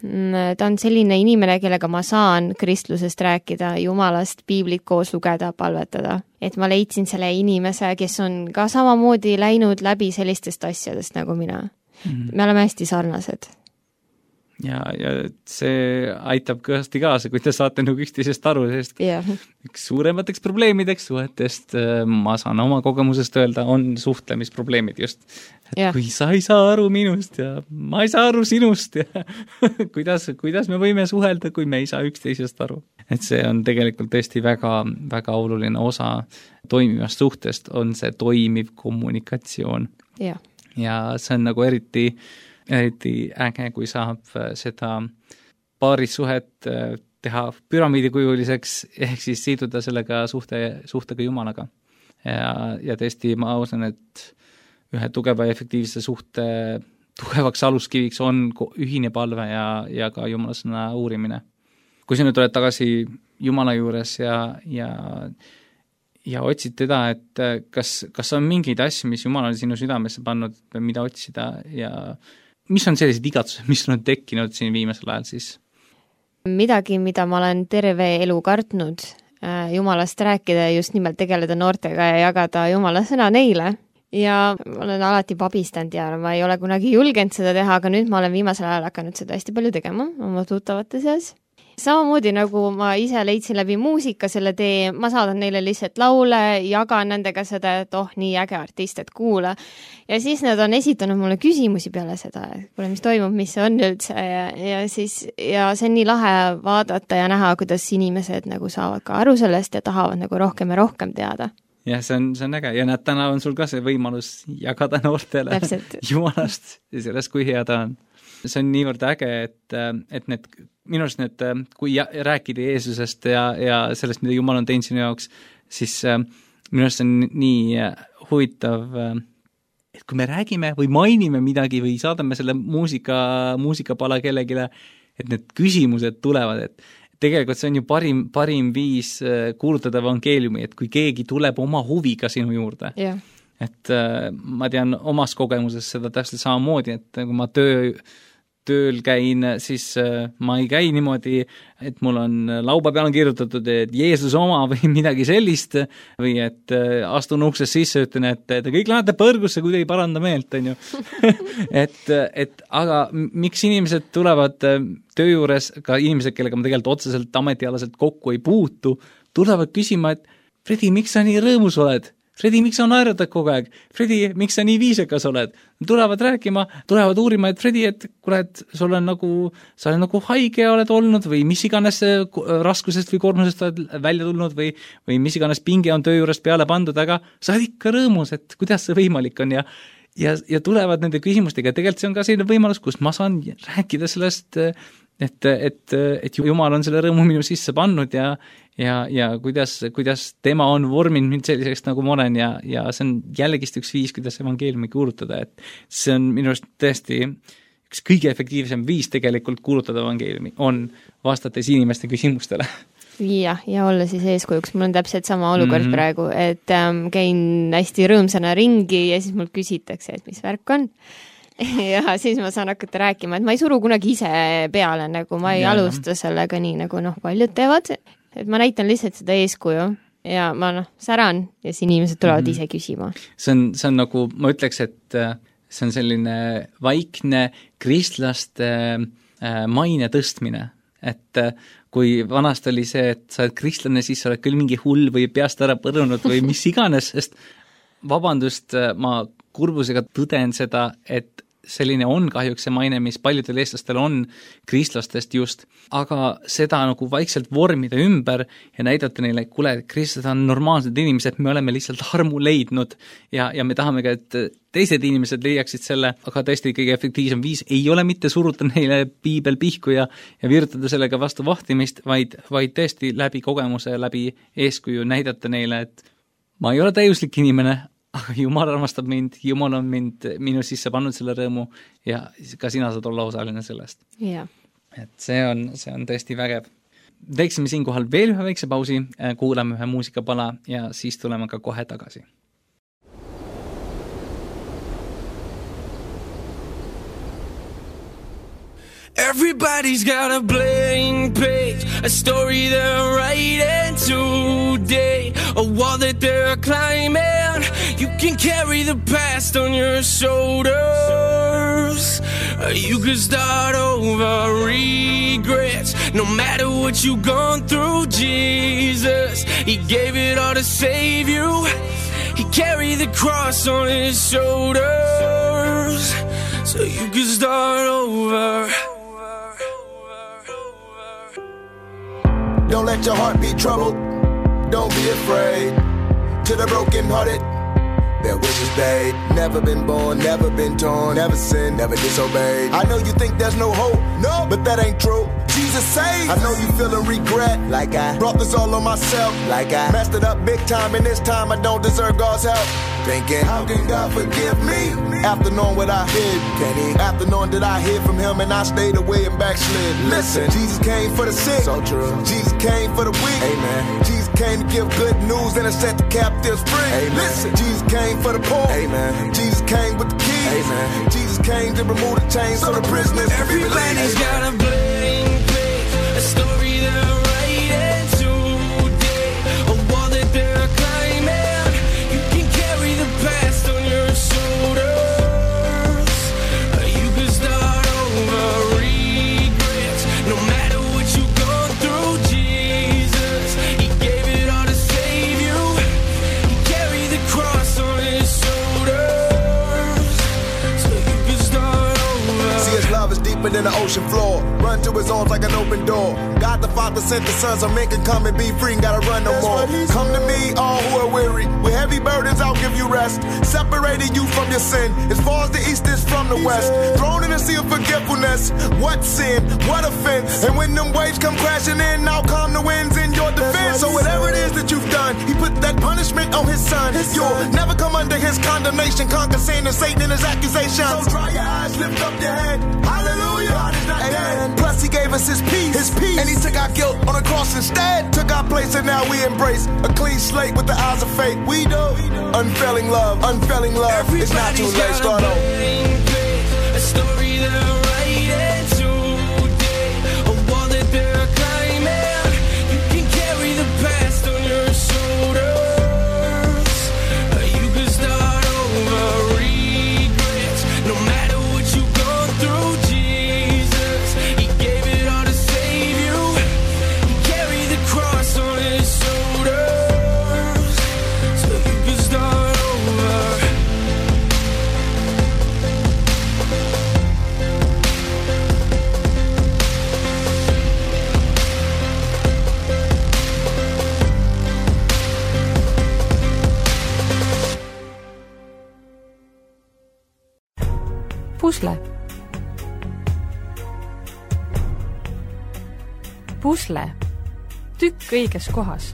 ta on selline inimene, kellega ma saan kristlusest rääkida, jumalast, piiblit koos lugeda, palvetada. Et ma leidsin selle inimese, kes on ka samamoodi läinud läbi sellistest asjadest nagu mina. Mm-hmm. Me oleme hästi sarnased. Ja, ja see aitab kõvasti kaasa, kui te saate nagu üksteisest aru, sest yeah. üks suuremateks probleemideks suhetest, ma saan oma kogemusest öelda, on suhtlemisprobleemid just. Et yeah. kui sa ei saa aru minust ja ma ei saa aru sinust ja kuidas, kuidas me võime suhelda, kui me ei saa üksteisest aru. Et see on tegelikult tõesti väga, väga oluline osa toimivast suhtest, on see toimiv kommunikatsioon. Yeah. Ja see on nagu eriti eriti äge, kui saab seda paarissuhet teha püramiidikujuliseks, ehk siis siduda sellega suhte, suhtega Jumalaga. Ja, ja tõesti ma usun, et ühe tugeva ja efektiivse suhte tugevaks aluskiviks on ühine palve ja, ja ka Jumala sõna uurimine. Kui sa nüüd oled tagasi Jumala juures ja, ja ja otsid teda, et kas, kas on mingeid asju, mis Jumal on sinu südamesse pannud, mida otsida ja mis on sellised igatsused, mis on tekkinud siin viimasel ajal siis? Midagi, mida ma olen terve elu kartnud, Jumalast rääkida ja just nimelt tegeleda noortega ja jagada Jumala sõna neile. Ja ma olen alati pabistanud ja ma ei ole kunagi julgenud seda teha, aga nüüd ma olen viimasel ajal hakanud seda hästi palju tegema oma tuttavate seas. Samamoodi nagu ma ise leidsin läbi muusika selle tee, ma saadan neile lihtsalt laule, jagan nendega seda, et oh, nii äge artist, et kuula. Ja siis nad on esitanud mulle küsimusi peale seda, et kuule, mis toimub, mis see on üldse ja, ja siis ja see on nii lahe vaadata ja näha, kuidas inimesed nagu saavad ka aru sellest ja tahavad nagu rohkem ja rohkem teada. jah, see on, see on äge ja näed, täna on sul ka see võimalus jagada noortele Jumalast ja sellest, kui hea ta on. See on niivõrd äge, et, et need, minu arust need, kui rääkida Jeesusest ja, ja sellest, mida Jumal on teinud sinu jaoks, siis minu arust on nii huvitav, et kui me räägime või mainime midagi või saadame selle muusika, muusikapala kellegile, et need küsimused tulevad, et tegelikult see on ju parim, parim viis kuulutada evangeeliumi, et kui keegi tuleb oma huviga sinu juurde. Yeah. Et ma tean omas kogemuses seda täpselt samamoodi, et kui ma töö tööl käin, siis ma ei käi niimoodi, et mul on lauba peal on kirjutatud, et Jeesus oma või midagi sellist, või et astun uksest sisse, ütlen, et te kõik lähete põrgusse, kui te ei paranda meelt, on ju. et, et aga miks inimesed tulevad töö juures, ka inimesed, kellega ma tegelikult otseselt ametialaselt kokku ei puutu, tulevad küsima, et Fredi, miks sa nii rõõmus oled? Fredi, miks sa naeratad kogu aeg? Fredi, miks sa nii viisakas oled? Tulevad rääkima, tulevad uurima, et Fredi, et kurat, sul on nagu, sa oled nagu haige oled olnud või mis iganes raskusest või koormusest oled välja tulnud või, või mis iganes pinge on töö juurest peale pandud, aga sa oled ikka rõõmus, et kuidas see võimalik on ja, ja, ja tulevad nende küsimustega. Tegelikult see on ka selline võimalus, kus ma saan rääkida sellest, et, et, et Jumal on selle rõõmu minu sisse pannud ja ja, ja kuidas, kuidas tema on vorminud mind selliseks, nagu ma olen ja, ja see on jällegist üks viis, kuidas evangeeliumi kuulutada, et see on minu arust tõesti üks kõige efektiivsem viis tegelikult kuulutada evangeeliumi, on vastates inimeste küsimustele. Jah, ja olla siis eeskujuks. Mul on täpselt sama olukord mm-hmm. praegu, et ähm, käin hästi rõõmsana ringi ja siis mul küsitakse, et mis värk on. ja siis ma saan hakata rääkima, et ma ei suru kunagi ise peale, nagu ma ei ja. alusta sellega nii, nagu noh, paljud teevad. Et ma näitan lihtsalt seda eeskuju ja ma noh, säran ja siis inimesed tulevad mm-hmm. ise küsima. See on, see on nagu, ma ütleks, et see on selline vaikne kristlaste maine tõstmine. Et kui vanast oli see, et sa oled kristlane, siis sa oled küll mingi hull või peast ära põrunud või mis iganes, sest vabandust, ma kurbusega tõden seda, et selline on kahjuks see maine, mis paljudel eestlastel on kristlastest just, aga seda nagu vaikselt vormida ümber ja näidata neile, et kuule, kristlased on normaalsed inimesed, me oleme lihtsalt armu leidnud ja, ja me tahame ka, et teised inimesed leiaksid selle, aga tõesti kõige efektiivsem viis ei ole mitte suruta neile piibel pihku ja, ja virtada sellega vastu vahtimist, vaid, vaid tõesti läbi kogemuse, läbi eeskuju näidata neile, et ma ei ole täiuslik inimene, aga Jumal armastab mind, Jumal on mind minu sisse pannud selle rõõmu ja ka sina saad olla osaline sellest. Yeah. Et see on, see on tõesti vägev. Teeksime siinkohal veel ühe väikse pausi, kuulame ühe muusikapala ja siis tuleme ka kohe tagasi. Everybody's got a blank page, a story they're writing today, a wall that they're climbing. You can carry the past on your shoulders. You can start over regrets. No matter what you've gone through, Jesus, He gave it all to save you. He carried the cross on His shoulders, so you can start over. Don't let your heart be troubled. Don't be afraid. To the brokenhearted, their wishes paid. Never been born, never been torn, never sinned, never disobeyed. I know you think there's no hope, no, but that ain't true. Jesus saved. I know you feeling regret, like I brought this all on myself, like I messed it up big time, and this time I don't deserve God's help. Thinking, how can God forgive me? After knowing what I hid, can He? After knowing that I hid from Him and I stayed away and backslid. Listen, Jesus came for the sick, so true. Jesus came for the weak, amen. Jesus came to give good news and to set the captives free, amen. Listen, Jesus came for the poor, amen. Jesus came with the keys, amen. Jesus came to remove the chains so the prisoners can be released. Everybody's got a blank page, a story they're writing today, a wall that they're climbing. You can carry the past on your shoulders. You can start over regrets. No matter what you've gone through, Jesus, He gave it all to save you. He carried the cross on His shoulders, so you can start over. See, His love is deep deeper than the ocean floor. Run to his arms like an open door. God the Father sent the Son so men can come and be free and gotta run no more. Come to me, all who are weary. With heavy burdens, I'll give you rest. Separating you from your sin. As far as the east is from the west. Thrown in a sea of forgetfulness. What sin? What offense? And when them waves come crashing in, I'll calm the winds in your defense. So whatever it is that you've done, he put that punishment on his son. You'll never come under his condemnation. Conquer sin and Satan and his accusations. So dry your eyes, lift up your head. Hallelujah. God is not dead. Plus he gave us his peace. His peace. And he took our guilt on the cross instead. Took our place and now we embrace a clean slate with the eyes of faith. We do. Unfailing love. Unfailing love. Everybody's it's not too late. Start on. A story they're writing today. A wall that they're climbing. You can carry the past on your shoulders. You can start over regrets. No matter what you've gone through, Jesus, he gave it all to save you. He carried the cross on his shoulders. So you can start over. Pusle. Pusle. Tükk õiges kohas.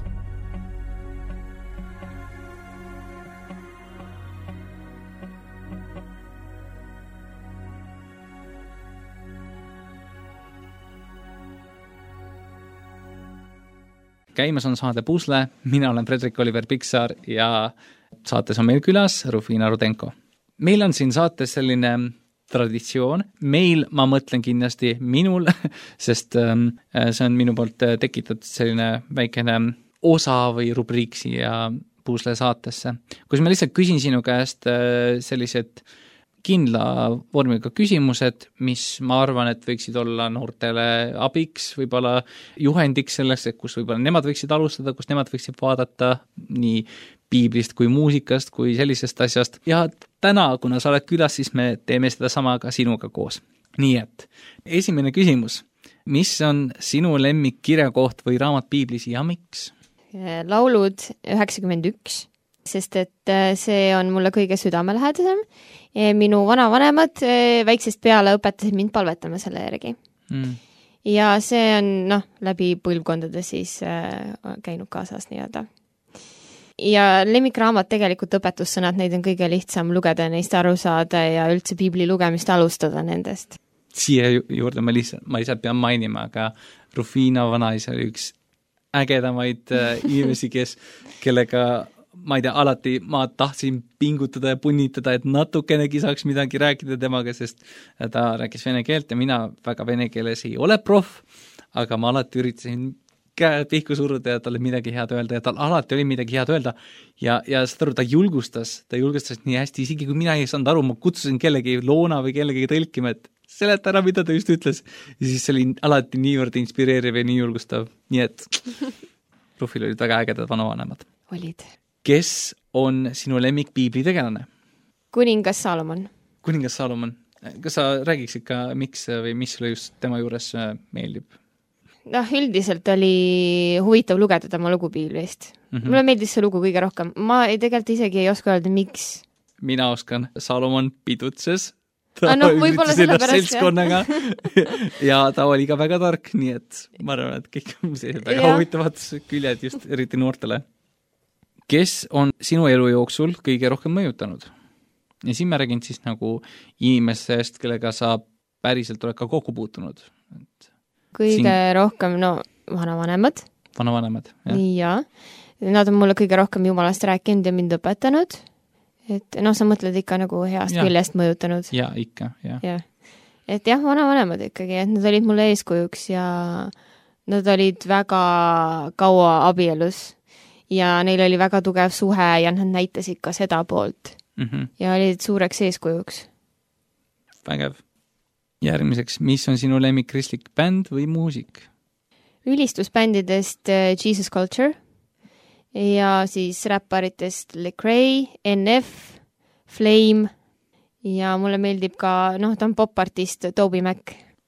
Käimas on saade Pusle, mina olen Fredrik Oliver Piksaar ja saates on meil külas Rufina Rudenko. Meil on siin saates selline traditsioon, meil ma mõtlen kindlasti minul, sest ähm, see on minu poolt tekitatud selline väikene osa või rubriik siia Pusle saatesse, kus ma lihtsalt küsin sinu käest äh, sellised kindla vormiga küsimused, mis ma arvan, et võiksid olla noortele abiks, võib-olla juhendiks selleks, et kus võib-olla nemad võiksid alustada, kus nemad võiksid vaadata nii piiblist kui muusikast kui sellisest asjast. Ja täna, kuna sa oled külas, siis me teeme seda sama ka sinuga koos. Nii et esimene küsimus, mis on sinu lemmik kirjakoht või raamat piiblis ja miks? Laulud üheksakümmend üks, sest et see on mulle kõige südamelähedasem. Minu vanavanemad väiksest peale õpetasid mind palvetama selle järgi. Mm. Ja see on noh, läbi põlvkondade siis käinud kaasas nii-öelda. Ja lemmikraamat tegelikult õpetussõnad, neid on kõige lihtsam lugeda, neist aru saada ja üldse piibli lugemist alustada nendest. Siia juurde ma lihtsalt, ma ise pean mainima, aga Rufina vanaisa oli üks ägedamaid inimesi, kes, kellega ma ei tea, alati ma tahtsin pingutada ja punnitada, et natukenegi saaks midagi rääkida temaga, sest ta rääkis vene keelt ja mina väga vene keeles ei ole prof, aga ma alati üritasin käe pihku suruda ja talle midagi head öelda ja tal alati oli midagi head öelda ja, ja seda aru, ta julgustas, ta julgustas nii hästi, isegi kui mina ei saanud aru, ma kutsusin kellegi loona või kellegi tõlkima, et seleta ära, mida ta just ütles ja siis see oli alati niivõrd inspireeriv ja nii julgustav, nii et Rufil olid väga ägedad vanavanemad. Olid. Kes on sinu lemmik piiblitegelane? Kuningas Salomon. Kuningas Salomon. Kas sa räägiksid ka, miks või mis sulle just tema juures meeldib? Noh, üldiselt oli huvitav lugeda tema lugu piiblist. Mm-hmm. Mulle meeldis see lugu kõige rohkem. Ma ei tegelikult isegi ei oska öelda, miks. Mina oskan. Salomon pidutses. Ta no, üritas ennast seltskonnaga ja ta oli ka väga tark, nii et ma arvan, et kõik on väga ja. huvitavad küljed just eriti noortele. Kes on sinu elu jooksul kõige rohkem mõjutanud? Ja siin ma räägin siis nagu inimestest, kellega sa päriselt oled ka kokku puutunud. Et kõige siin... rohkem, no vanavanemad. Vanavanemad, jah. Ja, nad on mulle kõige rohkem jumalast rääkinud ja mind õpetanud. Et noh, sa mõtled ikka nagu heast ja. küljest mõjutanud. Ja, ikka, jah. Ja. Et jah, vanavanemad ikkagi, et nad olid mulle eeskujuks ja nad olid väga kaua abielus. Ja neil oli väga tugev suhe ja nad näitasid ka seda poolt. Mm-hmm. Ja olid suureks eeskujuks. Vägev. Järgmiseks, mis on sinu lemmik kristlik bänd või muusik? Ülistusbändidest Jesus Culture ja siis räpparitest Lecrae, N F, Flame ja mulle meeldib ka, noh, ta on popartist Toby Mac.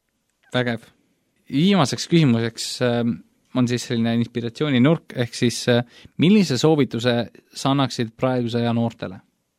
Vägev. Viimaseks küsimuseks on siis selline inspiratsiooni nurk, ehk siis millise soovituse sa annaksid praeguse ja noortele?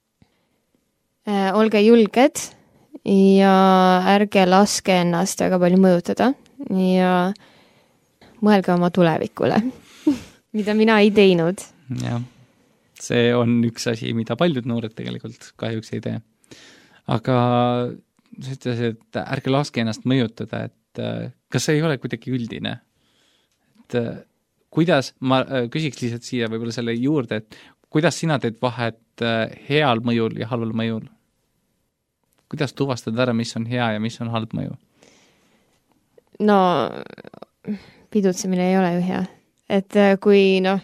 Olge julged ja ärge laske ennast väga palju mõjutada ja mõelge oma tulevikule, mida mina ei teinud. Jah, see on üks asi, mida paljud noored tegelikult kahjuks ei tee. Aga sa ütlesid, et ärge laske ennast mõjutada, et kas see ei ole kuidagi üldine? Et kuidas, ma küsiks lihtsalt siia võib-olla selle juurde, et kuidas sina teed vahet heal mõjul ja halval mõjul? Kuidas tuvastad ära, mis on hea ja mis on halb mõju? No, pidutsemine ei ole ju hea. Et kui noh,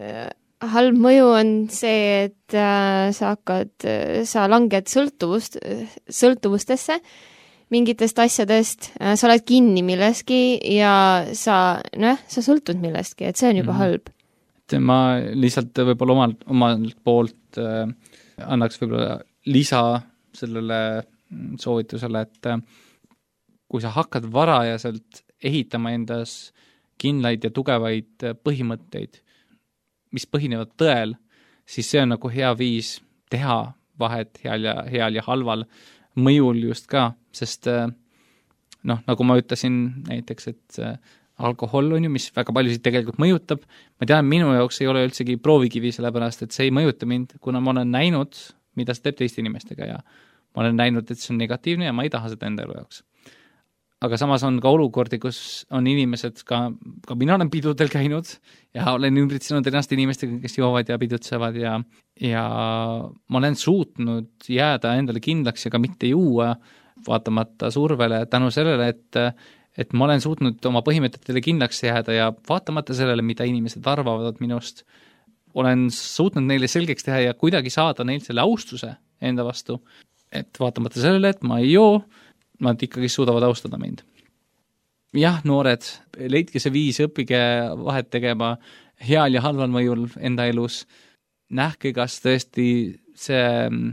halb mõju on see, et sa hakkad, sa langed sõltuvust, sõltuvustesse mingitest asjadest, sa oled kinni milleski ja sa, noh, sa sõltud millestki, et see on juba mm-hmm. halb. Et ma lihtsalt võib-olla omalt, omalt poolt äh, annaks võib-olla lisa sellele soovitusele, et äh, kui sa hakkad varajaselt ehitama endas kindlaid ja tugevaid põhimõtteid, mis põhinevad tõel, siis see on nagu hea viis teha vahet heal ja, heal ja halval mõjul just ka, sest noh, nagu ma ütlesin näiteks, et alkohol on ju, mis väga paljusid tegelikult mõjutab, ma tean, minu jaoks ei ole üldsegi proovikivi, sellepärast et see ei mõjuta mind, kuna ma olen näinud, mida see teeb teiste inimestega ja ma olen näinud, et see on negatiivne ja ma ei taha seda enda elu jaoks. Aga samas on ka olukordi, kus on inimesed, ka, ka mina olen pidudel käinud ja olen ümbritsenud ennast inimestega, kes joovad ja pidutsevad ja, ja ma olen suutnud jääda endale kindlaks ja ka mitte juua vaatamata survele tänu sellele, et, et ma olen suutnud oma põhimõtetele kindlaks jääda ja vaatamata sellele, mida inimesed arvavad minust, olen suutnud neile selgeks teha ja kuidagi saada neilt selle austuse enda vastu, et vaatamata sellele, et ma ei joo, nad ikkagi suudavad austada mind. Jah, noored, leidke see viis, õppige vahet tegema heal ja halval mõjul enda elus. Nähke, kas tõesti see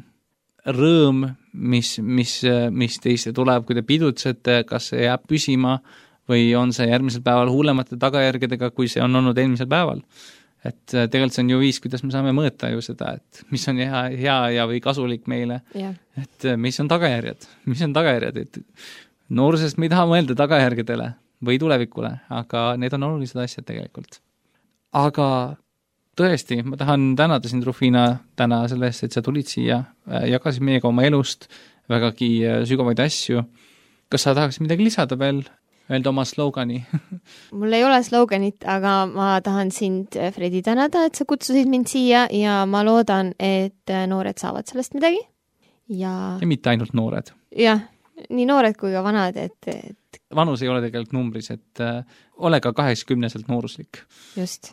rõõm, mis, mis, mis teiste tuleb, kui te pidutsete, kas see jääb püsima või on see järgmisel päeval hullemate tagajärgedega, kui see on olnud eelmisel päeval. Et tegelikult see on ju viis, kuidas me saame mõõta ju seda, et mis on hea, hea ja või kasulik meile, yeah. Et mis on tagajärjed, mis on tagajärjed, et noorusest me ei taha mõelda tagajärgedele või tulevikule, aga need on olulised asjad tegelikult. Aga tõesti, ma tahan tänada sind, Rufina, täna selle eest, et sa tulid siia, jagasid meiega oma elust vägagi sügavaid asju. Kas sa tahaks midagi lisada veel? Öelda oma slogani. Mul ei ole sloganit, aga ma tahan sind, Fredi, tänada, et sa kutsusid mind siia ja ma loodan, et noored saavad sellest midagi. Ja, ja mitte ainult noored. Jah, nii noored kui ka vanad, et, et... Vanus ei ole tegelikult numbris, et äh, ole ka kaheksakümneselt nooruslik. Just.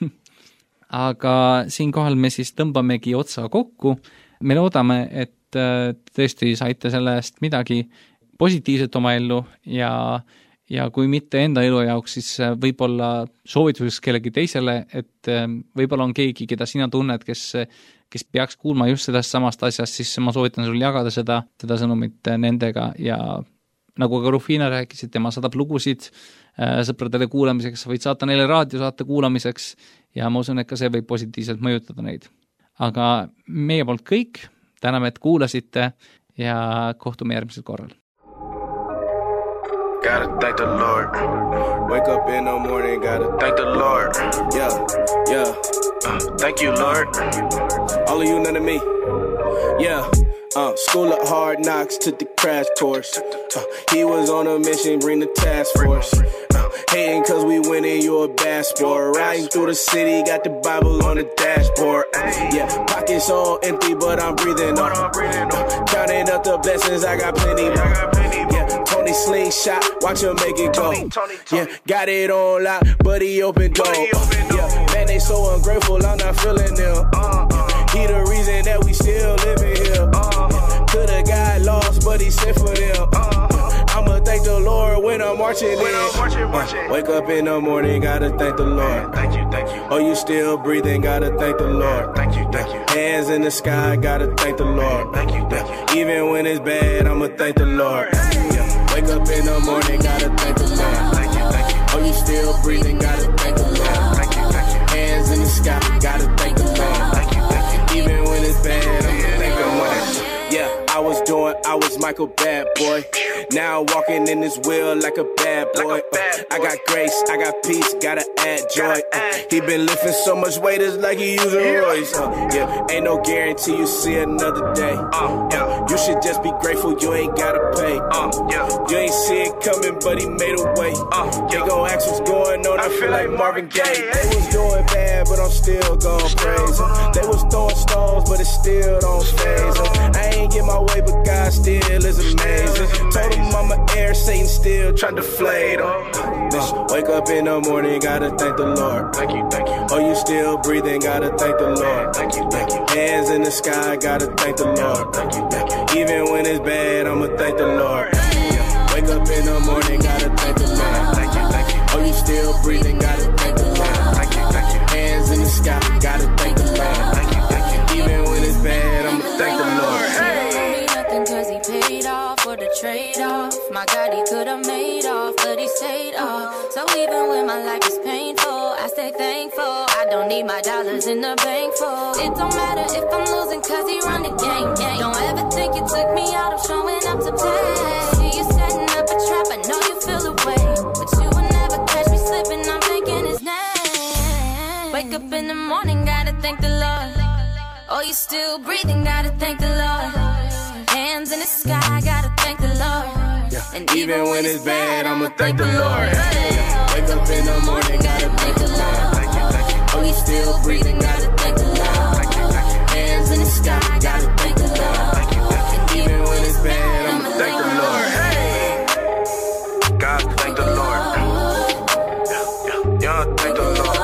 Aga siinkohal me siis tõmbamegi otsa kokku. Me loodame, et äh, tõesti saite selle eest midagi positiivset oma ellu ja ja kui mitte enda elu jaoks, siis võib-olla soovituseks kellegi teisele, et võib-olla on keegi, keda sina tunned, kes, kes peaks kuulma just sellest samast asjast, siis ma soovitan sul jagada seda, seda sõnumit nendega ja nagu ka Rufina rääkis, et tema saadab lugusid sõpradele kuulamiseks, võid saata neile raadiosaate kuulamiseks ja ma usun, et ka see võib positiivselt mõjutada neid. Aga meie poolt kõik, täname, et kuulasite ja kohtume järgmisel korral. Gotta thank the Lord. Wake up in the morning, gotta thank the Lord. Yeah, yeah. Uh, thank you, Lord. All of you, none of me. Yeah. Uh, school of hard knocks, took the crash course. Uh, he was on a mission, bring the task force. Uh, hating cause we winning, you a bad sport. Riding through the city, got the Bible on the dashboard. Uh, yeah, pockets all empty, but I'm breathing on. Uh, counting up the blessings, I got plenty more. Yeah, Tony slingshot, watch him make it go. Yeah, got it on lock, but he open door. Yeah, man, they so ungrateful, I'm not feeling them. He the reason that we still living here. Could've got lost, but he sent for them. I'ma thank the Lord when I'm marching in. Uh, wake up in the morning, gotta thank the Lord. Thank you, thank you. Oh, you still breathing, gotta thank the Lord. Thank you, thank you. Hands in the sky, gotta thank the Lord. Thank you, thank you. Even when it's bad, I'ma thank the Lord. Yeah. Wake up in the morning, gotta thank the Lord. Thank you, thank you. Oh, you still breathing, gotta thank the Lord. Thank you, thank you. Hands in the sky, gotta thank the Lord. Thank you, thank you. Even when it's bad, I'ma thank the Lord. Yeah, I was doing, I was Michael Bad Boy. Now walking in this wheel like a bad boy. Uh, I got grace, I got peace, gotta add joy. Uh, he been lifting so much weight, it's like he using Royce. Uh, yeah, ain't no guarantee you see another day. Uh, yeah, you should just be grateful you ain't gotta pay. Uh, yeah, you ain't see it coming, but he made a way. Uh, they gon' ask what's going on, I feel like Marvin Gaye. They was doing bad, but I'm still gon' praise him. They was throwing stones, but it still don't faze them. I ain't get my way, but God still is amazing. Told him I'm an air, Satan still trying to deflate him. Listen, wake up in the morning, gotta thank the Lord. Thank you, thank you. Oh, you still breathing, gotta thank the Lord. Thank you, thank you. Hands in the sky, gotta thank the Lord. Thank you, thank you. Even when it's bad, I'ma thank the Lord. Yeah. Wake up in the morning, gotta thank the Lord. Thank you, thank you. Oh, you still breathing, gotta thank the Lord. Thank you, thank you. Hands in the sky, gotta thank the Lord. Thank you, thank you. Even when it's bad, I'ma thank the Lord. Cause he paid off for the trade-off. My God, he could've made off, but he stayed off. So even when my life is painful, I stay thankful. I don't need my dollars in the bank for. It don't matter if I'm losing cause he run the game, game. Don't ever think you took me out of showing up to play. See you setting up a trap, I know you feel the way, but you will never catch me slipping, I'm thinking his name. Wake up in the morning, gotta thank the Lord. Oh, you still breathing, gotta thank the Lord. Hands in the sky, gotta thank the Lord. Yeah. And even when it's bad, I'ma thank the Lord. Yeah. Wake up in the morning, gotta thank the Lord. Thank you, thank you. Oh, you still breathing, gotta thank the Lord. Thank you, thank you. Hands in the sky, gotta thank the Lord. Thank you, thank you. And even when it's bad, I'ma thank the Lord. Hey, God, thank the Lord. Yeah, yeah, thank the Lord.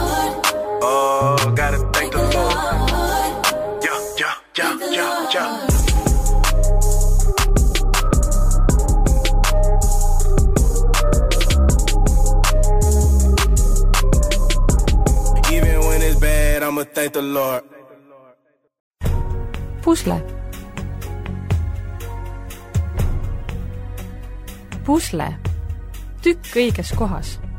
Oh, gotta thank the Lord. Yeah, yeah, yeah, yeah, yeah. I'ma thank the Lord. Pusle. Pusle. Tükk õiges kohas.